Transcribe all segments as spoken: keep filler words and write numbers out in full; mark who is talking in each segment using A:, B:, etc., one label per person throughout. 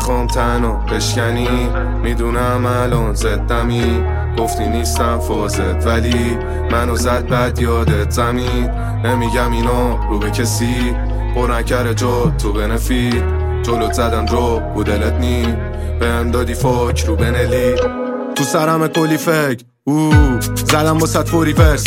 A: نمیخوام تنها بشکنی، میدونم الان زدمی، گفتی نیستم فازت ولی منو زد بد یادت زمین. نمیگم اینا رو به کسی، پر نکره جا تو بنفید، جلوت زدم رو رو دلت نی، بهم دادی فاک رو بنلی. تو سرم کلی فکر او زدم با صد فوری ورس،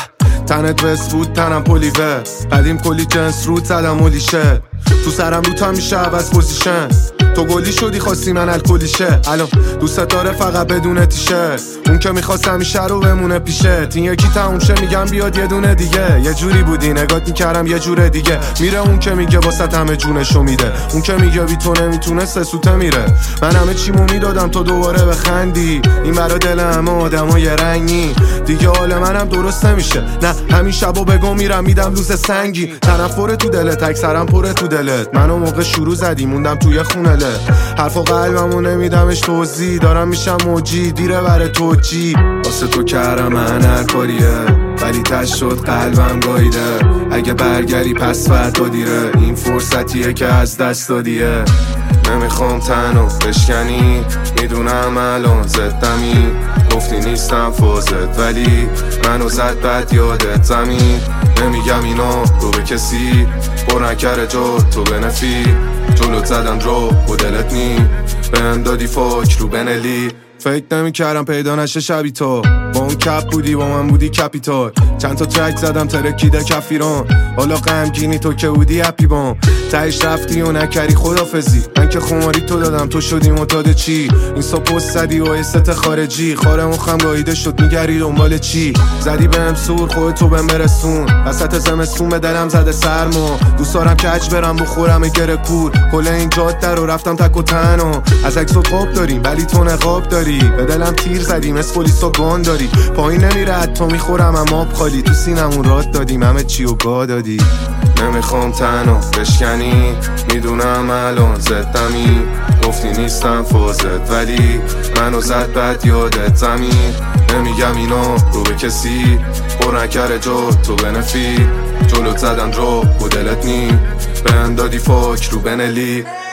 A: تنت بس بود تنم پلیور، قدیم کلی جنس رود زدم ولی شه، تو سرم رو تا میشه عوض پوزیشن، تو گلی شدی خواستی من الکلی شه، الان دوست داره فقط بدون تیشه، اون که میخواست همیشه رو بمونه پیشه، این یکی تموم شه میگم بیاد یه دونه دیگه، یه جوری بودی نگات میکردم یه جور دیگه، میره اون که میگه واسه همه جونشو میده، اون که میگه بی تو نمیتونه سه سوته میره، من همه چیمو میدادم تو دوباره بخندی، این برا دل همه آدمای رنگی دیگه، حال منم درست نمیشه، نه همین شبا بگو میرم میدم لوز سنگی، تنفر تو دلت اکثرم پره تو دلت، منو موقع شروع زدی موندم توی خونه، حرف و قلبمو نمیدمش توضیح، دارم میشم موجی دیره بره توجی، واسه تو کردم من هر کاریه ولی تش شد قلبم گاییده، اگه برگری پس فردا دیره، این فرصتیه که از دست دادیه. نمیخوام تنها بشکنی، میدونم الان زدمی، گفتی نیستم فازت ولی منو زد بد یادت زمین. نمیگم اینا رو به کسی، پر نکره جا تو بنفی، جلوت زدم رو با دلت نی، بهم دادی فاک رو بنلی. فکر نمی کردم پیدا نشه شبی تو، با اون کپ بودی با من بودی کپیتال، چند تا ترک زدم ترکیده کفیران، حالا غمگینی تو که بودی اپی بام، تهش رفتی و نکردی خدافزی، من که خماری تو دادم تو شدی معتاد چی، این سا پست زدی و ایست خارجی، خاره مخم گاییده شد میگری دنبال چی، زدی بهم سور خودتو بهم برسون، وسط زمستون به دلم زده سرما، دوست دارم کج برم بخورم گره کور، کل این جاده رو رفتم تک و تنها، از عکس و خواب داریم ولی تو نقاب داری، به دلم تیر زدی مثل پلیس و گان داری، پایین نمیره حتی میخورم اما آب خالی، تو سینمون راد دادیم همه چی و گا دادی. نمیخوام تنها بشکنی، میدونم الان زدمی، گفتی نیستم فازت ولی منو زد بد یادت زمین. نمیگم اینا رو به کسی، پر نکره جا تو بنفید، جلوت زدم رو با دلت نی، بهم دادی فاک رو بنلی.